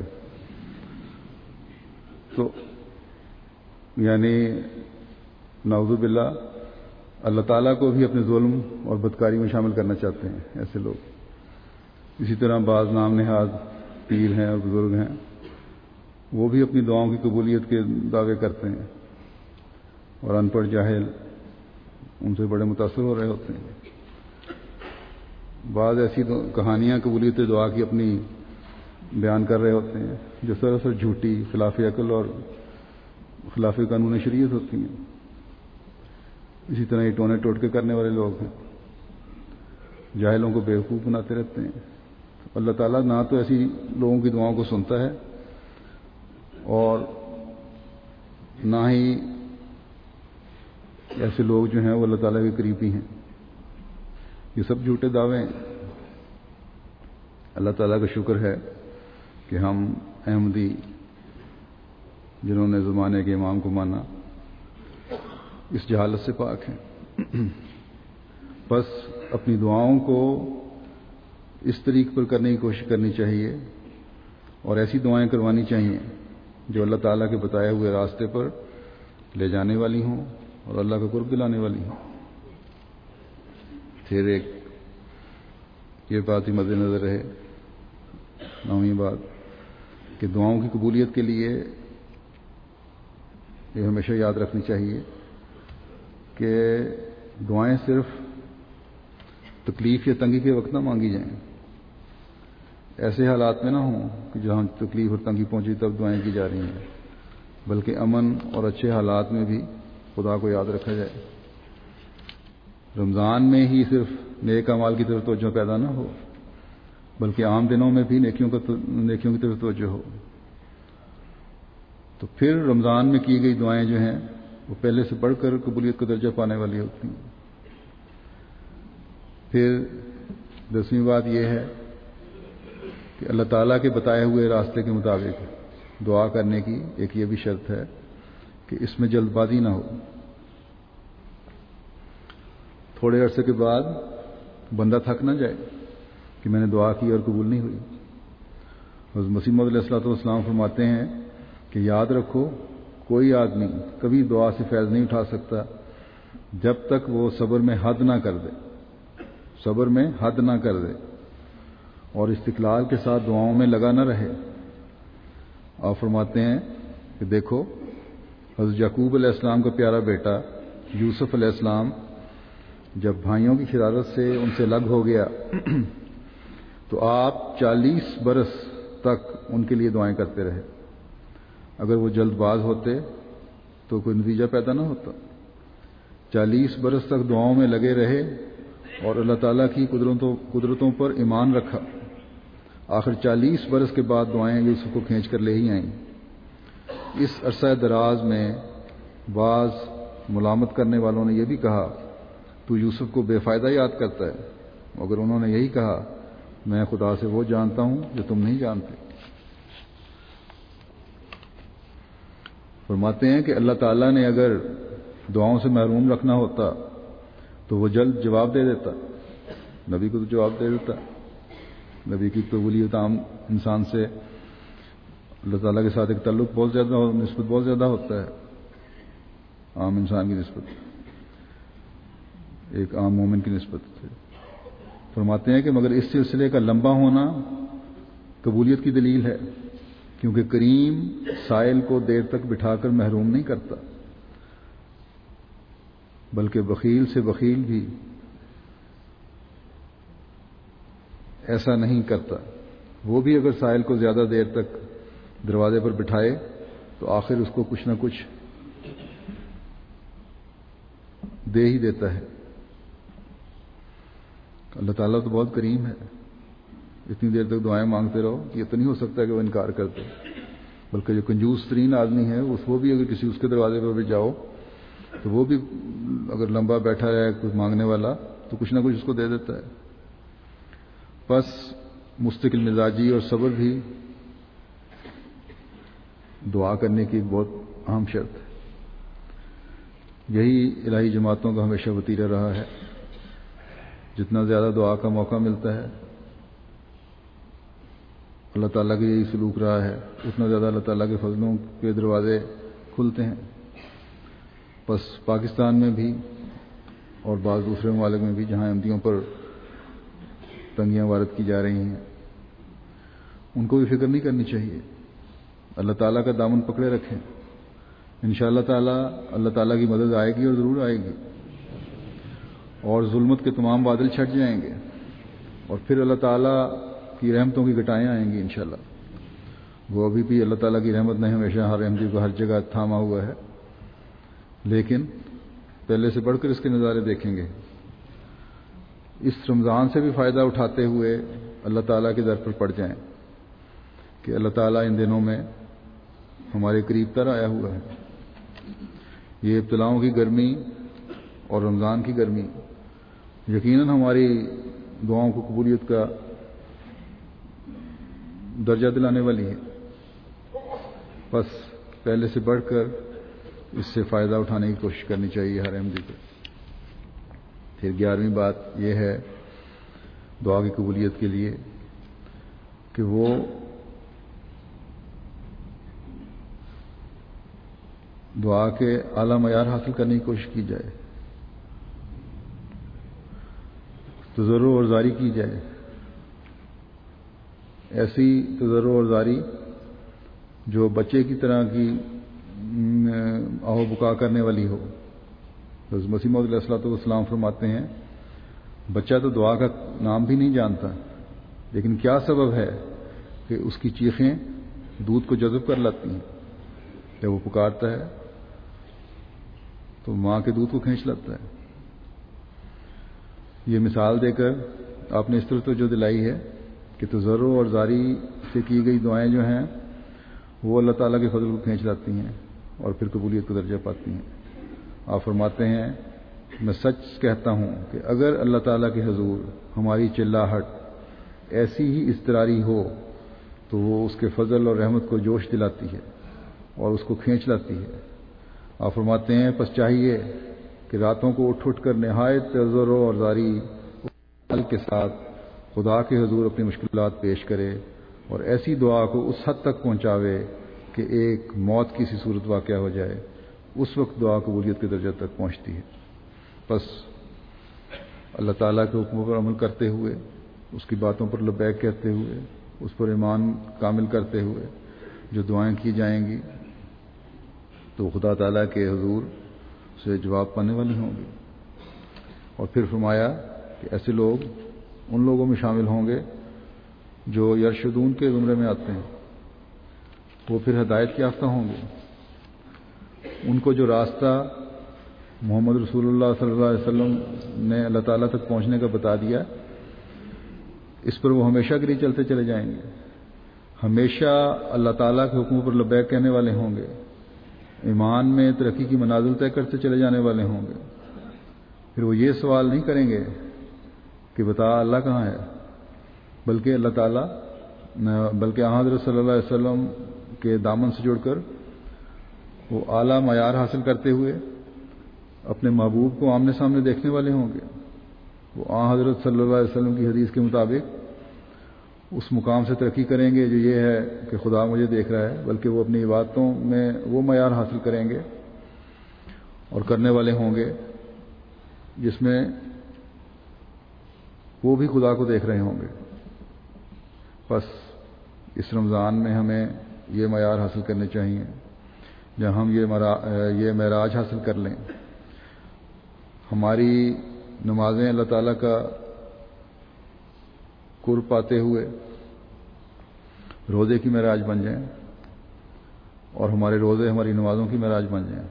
تو یعنی نعوذ باللہ اللہ تعالیٰ کو بھی اپنے ظلم اور بدکاری میں شامل کرنا چاہتے ہیں ایسے لوگ. اسی طرح بعض نام نہاد پیر ہیں اور بزرگ ہیں وہ بھی اپنی دعاؤں کی قبولیت کے دعوے کرتے ہیں اور ان پڑھ جاہل ان سے بڑے متاثر ہو رہے ہوتے ہیں. بعض ایسی کہانیاں قبولیت دعا کی اپنی بیان کر رہے ہوتے ہیں جو سراسر جھوٹی، خلاف عقل اور خلاف قانون شریعت ہوتی ہیں. اسی طرح یہ ٹونے ٹوٹکے کرنے والے لوگ ہیں، جاہلوں کو بیوقوف بناتے رہتے ہیں. اللہ تعالیٰ نہ تو ایسی لوگوں کی دعاؤں کو سنتا ہے اور نہ ہی ایسے لوگ جو ہیں وہ اللہ تعالیٰ کے قریبی ہیں. یہ سب جھوٹے دعوے ہیں. اللہ تعالیٰ کا شکر ہے کہ ہم احمدی جنہوں نے زمانے کے امام کو مانا اس جہالت سے پاک ہیں. بس اپنی دعاؤں کو اس طریق پر کرنے کی کوشش کرنی چاہیے اور ایسی دعائیں کروانی چاہیے جو اللہ تعالیٰ کے بتائے ہوئے راستے پر لے جانے والی ہوں اور اللہ کا قرب دلانے والی ہوں. پھر ایک یہ بات ہی مد نظر رہے، 9ویں بات کہ دعاؤں کی قبولیت کے لیے یہ ہمیشہ یاد رکھنی چاہیے کہ دعائیں صرف تکلیف یا تنگی کے وقت نہ مانگی جائیں. ایسے حالات میں نہ ہوں کہ جہاں تکلیف اور تنگی پہنچی تب دعائیں کی جا رہی ہیں، بلکہ امن اور اچھے حالات میں بھی خدا کو یاد رکھا جائے. رمضان میں ہی صرف نیک اعمال کی طرف توجہ پیدا نہ ہو بلکہ عام دنوں میں بھی نیکیوں کی طرف توجہ ہو. تو پھر رمضان میں کی گئی دعائیں جو ہیں وہ پہلے سے بڑھ کر قبولیت کا درجہ پانے والی ہوتی ہیں. پھر 10ویں بات یہ ہے کہ اللہ تعالیٰ کے بتائے ہوئے راستے کے مطابق دعا کرنے کی ایک یہ بھی شرط ہے کہ اس میں جلد بازی نہ ہو. تھوڑے عرصے کے بعد بندہ تھک نہ جائے کہ میں نے دعا کی اور قبول نہیں ہوئی. حضرت مسیح موعود علیہ الصلوۃ والسلام فرماتے ہیں کہ یاد رکھو کوئی آدمی کبھی دعا سے فیض نہیں اٹھا سکتا جب تک وہ صبر میں حد نہ کر دے اور استقلال کے ساتھ دعاؤں میں لگا نہ رہے. آپ فرماتے ہیں کہ دیکھو حضرت یعقوب علیہ السلام کا پیارا بیٹا یوسف علیہ السلام جب بھائیوں کی شرارت سے ان سے الگ ہو گیا تو آپ 40 برس تک ان کے لیے دعائیں کرتے رہے. اگر وہ جلد باز ہوتے تو کوئی نتیجہ پیدا نہ ہوتا. 40 برس تک دعاؤں میں لگے رہے اور اللہ تعالیٰ کی قدرتوں پر ایمان رکھا. آخر 40 برس کے بعد دعائیں یوسف کو کھینچ کر لے ہی آئیں. اس عرصہ دراز میں بعض ملامت کرنے والوں نے یہ بھی کہا تو یوسف کو بے فائدہ یاد کرتا ہے، مگر انہوں نے یہی کہا میں خدا سے وہ جانتا ہوں جو تم نہیں جانتے. فرماتے ہیں کہ اللہ تعالیٰ نے اگر دعاؤں سے محروم رکھنا ہوتا تو وہ جلد جواب دے دیتا. نبی کو تو جواب دے دیتا. نبی کی قبولیت عام انسان سے اللہ تعالیٰ کے ساتھ ایک تعلق بہت زیادہ نسبت بہت زیادہ ہوتا ہے عام انسان کی نسبت، ایک عام مومن کی نسبت سے. فرماتے ہیں کہ مگر اس سلسلے کا لمبا ہونا قبولیت کی دلیل ہے، کیونکہ کریم سائل کو دیر تک بٹھا کر محروم نہیں کرتا، بلکہ بخیل سے بخیل بھی ایسا نہیں کرتا. وہ بھی اگر سائل کو زیادہ دیر تک دروازے پر بٹھائے تو آخر اس کو کچھ نہ کچھ دے ہی دیتا ہے. اللہ تعالیٰ تو بہت کریم ہے، اتنی دیر تک دعائیں مانگتے رہو. یہ تو نہیں ہو سکتا کہ وہ انکار کر دے، بلکہ جو کنجوس ترین آدمی ہے وہ بھی اگر کسی اس کے دروازے پر بھی جاؤ تو وہ بھی اگر لمبا بیٹھا رہے کچھ مانگنے والا تو کچھ نہ کچھ اس کو دے دیتا ہے. بس مستقل مزاجی اور صبر بھی دعا کرنے کی ایک بہت اہم شرط ہے. یہی الہی جماعتوں کا ہمیشہ وتیرہ رہا ہے. جتنا زیادہ دعا کا موقع ملتا ہے اللہ تعالیٰ کا یہی سلوک رہا ہے, اتنا زیادہ اللہ تعالیٰ کے فضلوں کے دروازے کھلتے ہیں. بس پاکستان میں بھی اور بعض دوسرے ممالک میں بھی جہاں احمدیوں پر تنگیاں وارد کی جا رہی ہیں, ان کو بھی فکر نہیں کرنی چاہیے. اللہ تعالیٰ کا دامن پکڑے رکھیں. انشاءاللہ تعالیٰ اللہ تعالیٰ کی مدد آئے گی اور ضرور آئے گی, اور ظلمت کے تمام بادل چھٹ جائیں گے, اور پھر اللہ تعالیٰ کی رحمتوں کی گٹائیں آئیں گی انشاءاللہ. وہ ابھی بھی اللہ تعالیٰ کی رحمت نے ہمیشہ ہر احمدی کو ہر جگہ تھاما ہوا ہے, لیکن پہلے سے بڑھ کر اس کے نظارے دیکھیں گے. اس رمضان سے بھی فائدہ اٹھاتے ہوئے اللہ تعالیٰ کے در پر پڑ جائیں کہ اللہ تعالیٰ ان دنوں میں ہمارے قریب تر آیا ہوا ہے. یہ ابتلاؤں کی گرمی اور رمضان کی گرمی یقیناً ہماری دعاؤں کو قبولیت کا درجہ دلانے والی ہے. بس پہلے سے بڑھ کر اس سے فائدہ اٹھانے کی کوشش کرنی چاہیے ہر احمدی کو. پھر 11ویں بات یہ ہے دعا کی قبولیت کے لیے کہ وہ دعا کے اعلیٰ معیار حاصل کرنے کی کوشش کی جائے, تضرع اور زاری کی جائے. ایسی تضرع اور زاری جو بچے کی طرح کی آہو بکا کرنے والی ہو. حضرت مسیح موعود علیہ الصلوۃ والسلام فرماتے ہیں بچہ تو دعا کا نام بھی نہیں جانتا, لیکن کیا سبب ہے کہ اس کی چیخیں دودھ کو جذب کر لاتی ہیں. جب وہ پکارتا ہے تو ماں کے دودھ کو کھینچ لاتا ہے. یہ مثال دے کر آپ نے اس طرح توجہ دلائی ہے کہ تضرع اور زاری سے کی گئی دعائیں جو ہیں وہ اللہ تعالیٰ کے فضل کو کھینچ لاتی ہیں اور پھر قبولیت کا درجہ پاتی ہیں. آپ فرماتے ہیں میں سچ کہتا ہوں کہ اگر اللہ تعالیٰ کے حضور ہماری چلاہٹ ایسی ہی اضطراری ہو تو وہ اس کے فضل اور رحمت کو جوش دلاتی ہے اور اس کو کھینچ لاتی ہے. آپ فرماتے ہیں پس چاہیے کہ راتوں کو اٹھ کر نہایت تضرع اور زاری کے ساتھ خدا کے حضور اپنی مشکلات پیش کرے اور ایسی دعا کو اس حد تک پہنچاوے کہ ایک موت کی سی صورت واقع ہو جائے. اس وقت دعا قبولیت کے درجہ تک پہنچتی ہے. بس اللہ تعالیٰ کے حکموں پر عمل کرتے ہوئے, اس کی باتوں پر لبیک کہتے ہوئے, اس پر ایمان کامل کرتے ہوئے جو دعائیں کی جائیں گی تو خدا تعالیٰ کے حضور سے جواب پانے والی ہوں گی. اور پھر فرمایا کہ ایسے لوگ ان لوگوں میں شامل ہوں گے جو یرشدون کے زمرے میں آتے ہیں. وہ پھر ہدایت یافتہ ہوں گے. ان کو جو راستہ محمد رسول اللہ صلی اللہ علیہ وسلم نے اللہ تعالیٰ تک پہنچنے کا بتا دیا, اس پر وہ ہمیشہ کے لیے چلتے چلے جائیں گے. ہمیشہ اللہ تعالیٰ کے حکموں پر لبیک کہنے والے ہوں گے. ایمان میں ترقی کی منازل طے کرتے چلے جانے والے ہوں گے. پھر وہ یہ سوال نہیں کریں گے کہ بتا اللہ کہاں ہے, بلکہ اللہ تعالیٰ بلکہ حضرت صلی اللہ علیہ وسلم کے دامن سے جڑ کر وہ اعلیٰ معیار حاصل کرتے ہوئے اپنے محبوب کو آمنے سامنے دیکھنے والے ہوں گے. وہ حضرت صلی اللہ علیہ وسلم کی حدیث کے مطابق اس مقام سے ترقی کریں گے جو یہ ہے کہ خدا مجھے دیکھ رہا ہے, بلکہ وہ اپنی عبادتوں میں وہ معیار حاصل کریں گے اور کرنے والے ہوں گے جس میں وہ بھی خدا کو دیکھ رہے ہوں گے. بس اس رمضان میں ہمیں یہ معیار حاصل کرنے چاہیے. جب ہم یہ معراج حاصل کر لیں, ہماری نمازیں اللہ تعالیٰ کا قرب پاتے ہوئے روزے کی معراج بن جائیں اور ہمارے روزے ہماری نمازوں کی معراج بن جائیں.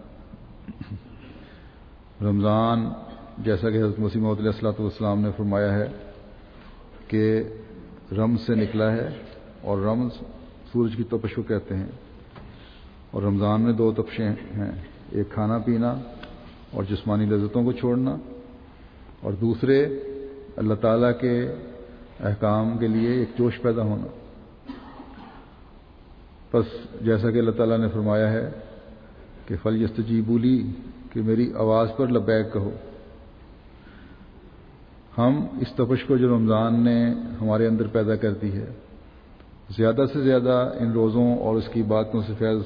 رمضان جیسا کہ حضرت مسیح موعود علیہ الصلوۃ والسلام نے فرمایا ہے کہ رمز سے نکلا ہے, اور رمز سورج کی تپش کو کہتے ہیں. اور رمضان میں 2 تپشیں ہیں, ایک کھانا پینا اور جسمانی لذتوں کو چھوڑنا، اور دوسرے اللہ تعالیٰ کے احکام کے لیے ایک جوش پیدا ہونا۔ بس جیسا کہ اللہ تعالیٰ نے فرمایا ہے کہ فَلْيَسْتَجِيبُوا لِي، کہ میری آواز پر لبیک کہو۔ ہم اس تپش کو جو رمضان نے ہمارے اندر پیدا کر دی ہے، زیادہ سے زیادہ ان روزوں اور اس کی باتوں سے فیض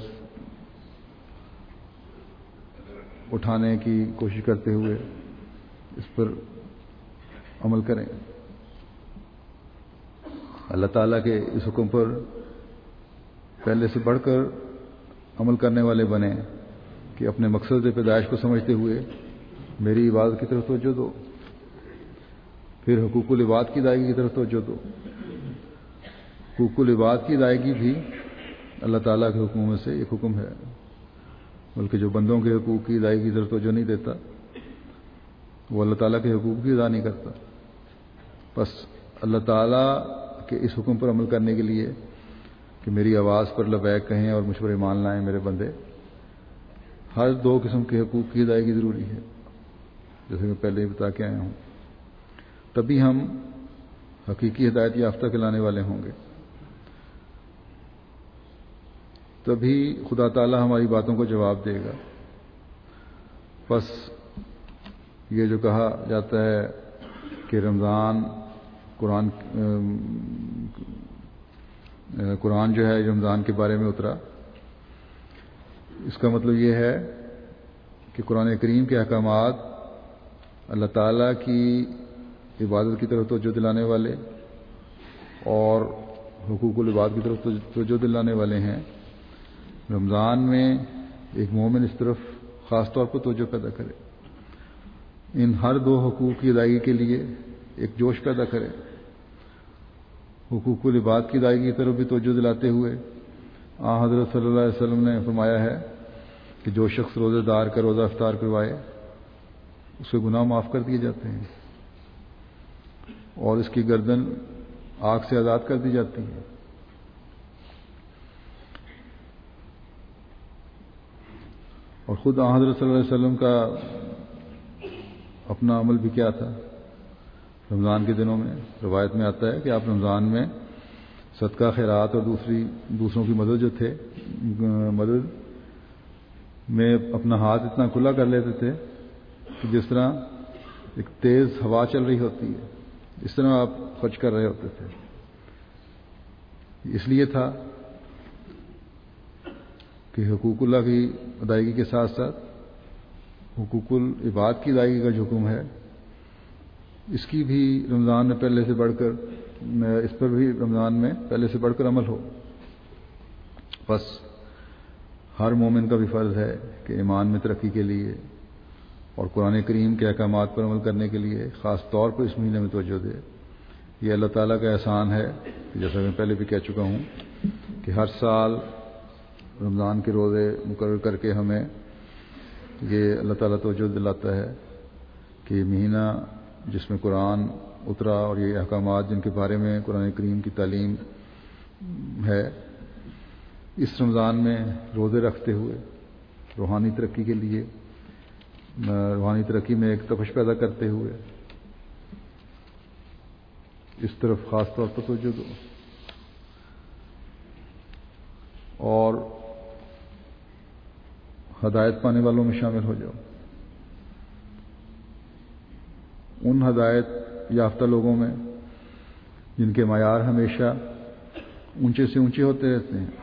اٹھانے کی کوشش کرتے ہوئے اس پر عمل کریں، اللہ تعالیٰ کے اس حکم پر پہلے سے بڑھ کر عمل کرنے والے بنیں کہ اپنے مقصد پیدائش کو سمجھتے ہوئے میری عبادت کی طرف توجہ دو، پھر حقوق العباد کی ادائیگی کی طرف توجہ دو۔ حقوق العباد کی ادائیگی بھی اللہ تعالیٰ کے حکموں میں سے ایک حکم ہے، بلکہ جو بندوں کے حقوق کی ادائیگی کی طرف توجہ نہیں دیتا وہ اللہ تعالیٰ کے حقوق بھی ادا نہیں کرتا۔ بس اللہ تعالیٰ کے اس حکم پر عمل کرنے کے لیے کہ میری آواز پر لبیک کہیں اور مجھ پر ایمان لائیں میرے بندے، ہر دو قسم کے حقوق کی ادائیگی ضروری ہے، جیسے میں پہلے ہی بتا کے آیا ہوں۔ تبھی ہم حقیقی ہدایت یافتہ کہلانے والے ہوں گے، تبھی خدا تعالیٰ ہماری باتوں کو جواب دے گا۔ بس یہ جو کہا جاتا ہے کہ رمضان قرآن جو ہے رمضان کے بارے میں اترا، اس کا مطلب یہ ہے کہ قرآن کریم کے احکامات اللہ تعالیٰ کی عبادت کی طرف توجہ دلانے والے اور حقوق العباد کی طرف توجہ دلانے والے ہیں۔ رمضان میں ایک مومن اس طرف خاص طور پر توجہ پیدا کرے، ان ہر دو حقوق کی ادائیگی کے لیے ایک جوش پیدا کرے، حقوق العباد کی ادائیگی کی طرف بھی توجہ دلاتے ہوئے حضرت صلی اللہ علیہ وسلم نے فرمایا ہے کہ جو شخص روزہ دار کا روزہ افطار کروائے اس کے گناہ معاف کر دیے جاتے ہیں اور اس کی گردن آگ سے آزاد کر دی جاتی ہے۔ اور خود حضرت صلی اللہ علیہ وسلم کا اپنا عمل بھی کیا تھا رمضان کے دنوں میں۔ روایت میں آتا ہے کہ آپ رمضان میں صدقہ خیرات اور دوسروں کی مدد میں اپنا ہاتھ اتنا کھلا کر لیتے تھے کہ جس طرح ایک تیز ہوا چل رہی ہوتی ہے، اس طرح آپ خرچ کر رہے ہوتے تھے۔ اس لیے تھا کہ حقوق اللہ کی ادائیگی کے ساتھ ساتھ حقوق العباد کی ادائیگی کا جو حکم ہے اس کی بھی رمضان میں پہلے سے بڑھ کر اس پر بھی رمضان میں پہلے سے بڑھ کر عمل ہو۔ بس ہر مومن کا بھی فرض ہے کہ ایمان میں ترقی کے لیے اور قرآن کریم کے احکامات پر عمل کرنے کے لیے خاص طور پر اس مہینے میں توجہ دے۔ یہ اللہ تعالیٰ کا احسان ہے کہ جیسا میں پہلے بھی کہہ چکا ہوں کہ ہر سال رمضان کے روزے مقرر کر کے ہمیں یہ اللہ تعالیٰ توجہ دلاتا ہے کہ یہ مہینہ جس میں قرآن اترا اور یہ احکامات جن کے بارے میں قرآن کریم کی تعلیم ہے، اس رمضان میں روزے رکھتے ہوئے روحانی ترقی کے لیے، روحانی ترقی میں ایک تپش پیدا کرتے ہوئے اس طرف خاص طور پر توجہ دو اور ہدایت پانے والوں میں شامل ہو جاؤ، ان ہدایت یافتہ لوگوں میں جن کے معیار ہمیشہ اونچے سے اونچے ہوتے رہتے ہیں۔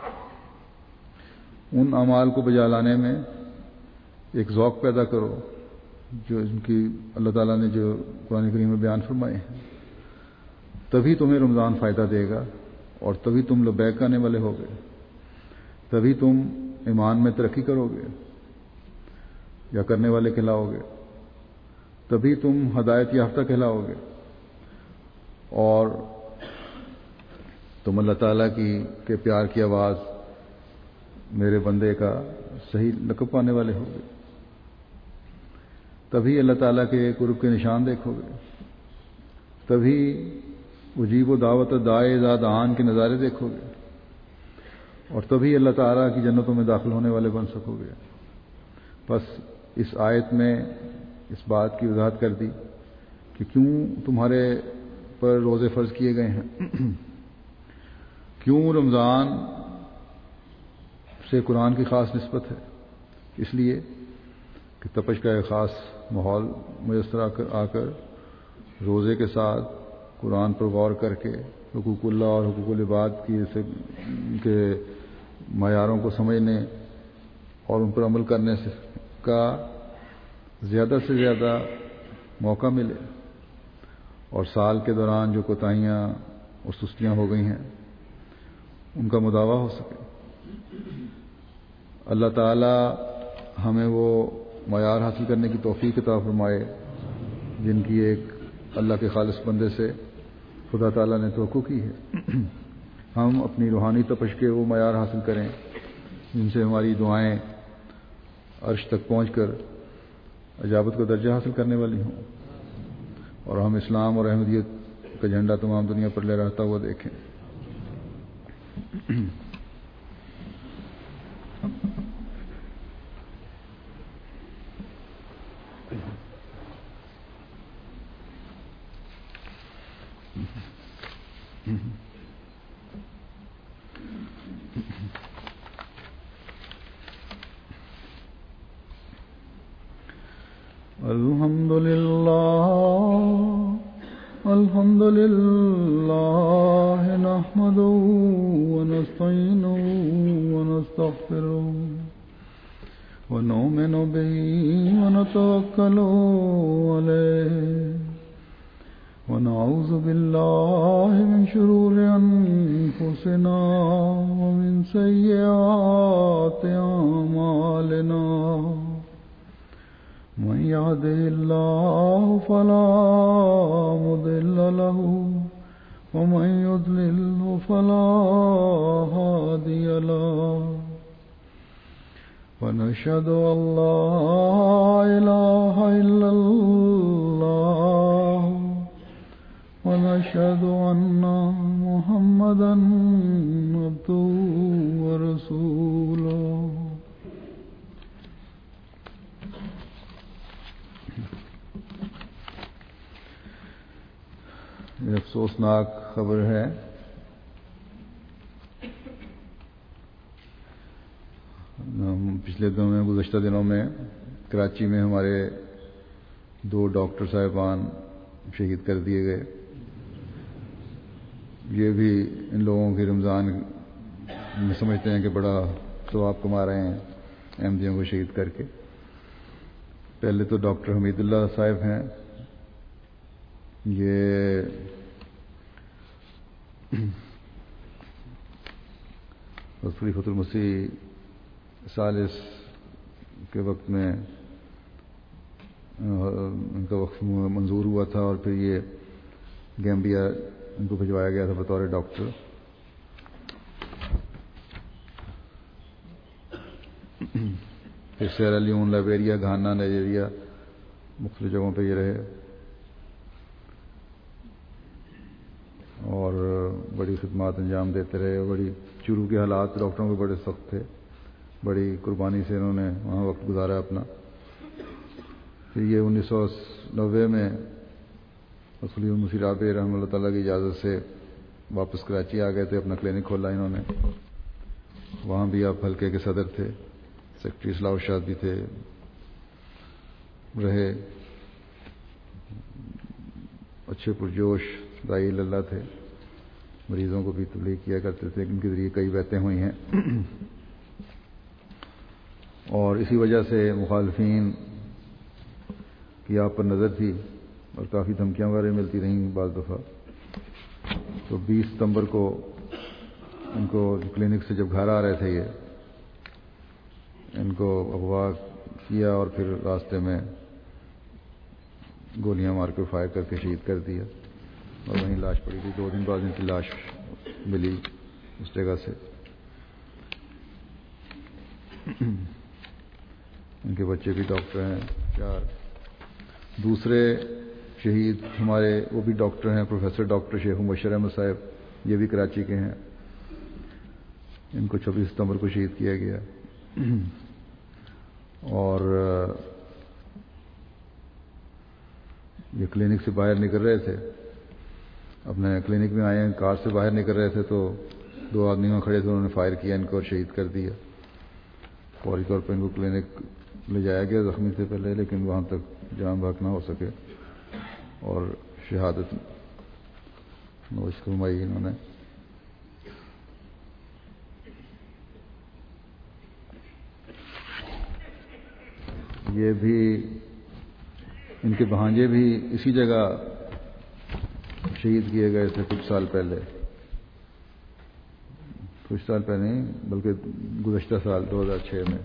ان اعمال کو بجا لانے میں ایک ذوق پیدا کرو جو ان کی اللہ تعالیٰ نے جو قرآن کریم میں بیان فرمائے ہیں، تبھی تمہیں رمضان فائدہ دے گا اور تبھی تم لبیک آنے والے ہوگے، تبھی تم ایمان میں ترقی کرو گے یا کرنے والے کہلاؤ گے، تبھی تم ہدایت یافتہ کہلاؤ گے اور تم اللہ تعالیٰ کے پیار کی آواز میرے بندے کا صحیح لقب پانے والے ہوگے، تبھی اللہ تعالیٰ کے قرب کے نشان دیکھو گے، تبھی اجیب و دعوت دائے زادان کے نظارے دیکھو گے اور تبھی اللہ تعالیٰ کی جنتوں میں داخل ہونے والے بن سکو گے۔ بس اس آیت میں اس بات کی وضاحت کر دی کہ کیوں تمہارے پر روزے فرض کیے گئے ہیں، کیوں رمضان سے قرآن کی خاص نسبت ہے۔ اس لیے کہ تپش کا ایک خاص ماحول میسر آ کر روزے کے ساتھ قرآن پر غور کر کے حقوق اللہ اور حقوق العباد کے معیاروں کو سمجھنے اور ان پر عمل کرنے کا زیادہ سے زیادہ موقع ملے، اور سال کے دوران جو کوتاہیاں اور سستیاں ہو گئی ہیں ان کا مداوع ہو سکے۔ اللہ تعالی ہمیں وہ معیار حاصل کرنے کی توفیق عطا فرمائے جن کی ایک اللہ کے خالص بندے سے خدا تعالیٰ نے توقع کی ہے۔ ہم اپنی روحانی تپش کے وہ معیار حاصل کریں جن سے ہماری دعائیں عرش تک پہنچ کر اجابت کا درجہ حاصل کرنے والی ہوں، اور ہم اسلام اور احمدیت کا جھنڈا تمام دنیا پر لہراتا ہوا دیکھیں۔ الحمد لله نحمده ونستعينه ونستغفره ونؤمن به ونتوكل عليه ونعوذ بالله من شرور أنفسنا ومن سيئات أعمالنا، من يهده الله فلا مضل له ومن يضلل فلا هادي له، ونشهد أن لا إله إلا الله ونشهد أن محمدا عبده ورسوله۔ یہ افسوسناک خبر ہے پچھلے گزشتہ دنوں میں کراچی میں ہمارے 2 ڈاکٹر صاحبان شہید کر دیے گئے۔ یہ بھی ان لوگوں کی رمضان میں سمجھتے ہیں کہ بڑا ثواب کما رہے ہیں احمدیوں کو شہید کر کے۔ پہلے تو ڈاکٹر حمید اللہ صاحب ہیں، یہ خلیفۃ المسیح ثالث کے وقت میں ان کا وقف منظور ہوا تھا، اور پھر یہ گیمبیا ان کو بھجوایا گیا تھا بطور ڈاکٹر۔ پھر Sierra Leone, Liberia, Ghana, Nigeria, مختلف جگہوں پہ یہ رہے اور بڑی خدمات انجام دیتے رہے۔ بڑی شروع کے حالات ڈاکٹروں کے بڑے سخت تھے، بڑی قربانی سے انہوں نے وہاں وقت گزارا اپنا۔ پھر یہ 1990 میں خلیفۃ المسیح رابع رحمۃ اللہ تعالیٰ کی اجازت سے واپس کراچی آ گئے تھے، اپنا کلینک کھولا انہوں نے۔ وہاں بھی آپ حلقے کے صدر تھے، سیکرٹری اصلاح ارشاد بھی تھے رہے، اچھے پرجوش داعی اللہ تھے، مریضوں کو بھی تبلیغ کیا کرتے تھے، ان کے ذریعے کئی بیعتیں ہوئی ہیں۔ اور اسی وجہ سے مخالفین کی آپ پر نظر تھی اور کافی دھمکیاں وغیرہ ملتی رہیں بعض دفعہ۔ تو 20 ستمبر کو ان کو کلینک سے جب گھر آ رہے تھے یہ ان کو اغوا کیا اور پھر راستے میں گولیاں مار کر فائر کر کے شہید کر دیا، اور وہیں لاش پڑی تھی۔ 2 دن بعد ان کی لاش ملی اس جگہ سے۔ ان کے بچے بھی ڈاکٹر ہیں 4۔ دوسرے شہید ہمارے وہ بھی ڈاکٹر ہیں، پروفیسر ڈاکٹر شیخ مبشر احمد صاحب، یہ بھی کراچی کے ہیں۔ ان کو 26 ستمبر کو شہید کیا گیا۔ اور یہ کلینک سے باہر نکل رہے تھے، اپنے کلینک میں آئے ہیں، کار سے باہر نکل رہے تھے تو 2 آدمی وہاں کھڑے تھے، انہوں نے فائر کیا ان کو اور شہید کر دیا. فوری طور پہ ان کو کلینک لے جایا گیا زخمی سے پہلے، لیکن وہاں تک جان بحق نہ ہو سکے اور شہادت نوش فرمائی انہوں نے. یہ بھی ان کے بھانجے بھی اسی جگہ شہید کیے گئے تھے کچھ سال پہلے نہیں بلکہ گزشتہ سال 2006 میں.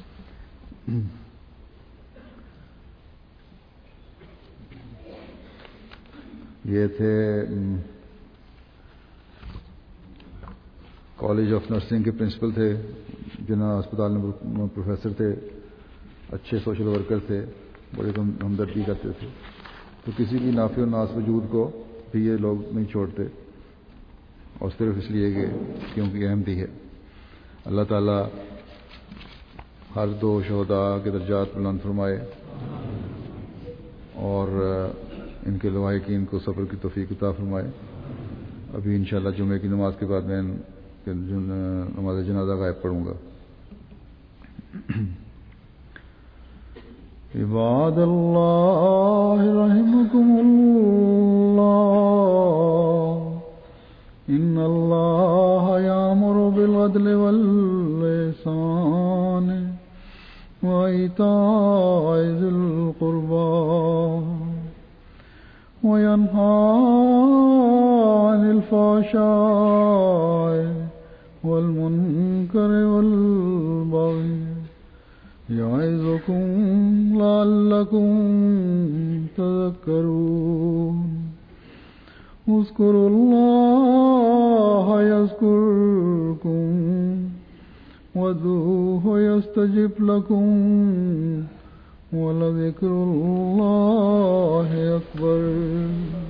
یہ تھے کالج آف نرسنگ کے پرنسپل تھے، جناح اسپتال میں پروفیسر تھے، اچھے سوشل ورکر تھے، بڑے ہمدردی کرتے تھے. تو کسی بھی نافع و ناس وجود کو بھی یہ لوگ نہیں چھوڑتے، اور صرف اس لیے کہ کیونکہ احمدی ہے. اللہ تعالیٰ ہر 2 شہداء کے درجات بلند فرمائے اور ان کے لواحقین کو صبر کی توفیق عطا فرمائے. ابھی انشاءاللہ جمعے کی نماز کے بعد میں نماز جنازہ غائب پڑھوں گا. عباد اللہ رحمکم اللہ، ان اللہ یامر بالعدل والإحسان وإیتاء ذی القربى وینہی عن الفحشاء والمنکر والبغی یعظکم لعلکم تذکرون. اذکروا اللہ یذکرکم وادعوہ یستجب لکم ولذکر اللہ اکبر.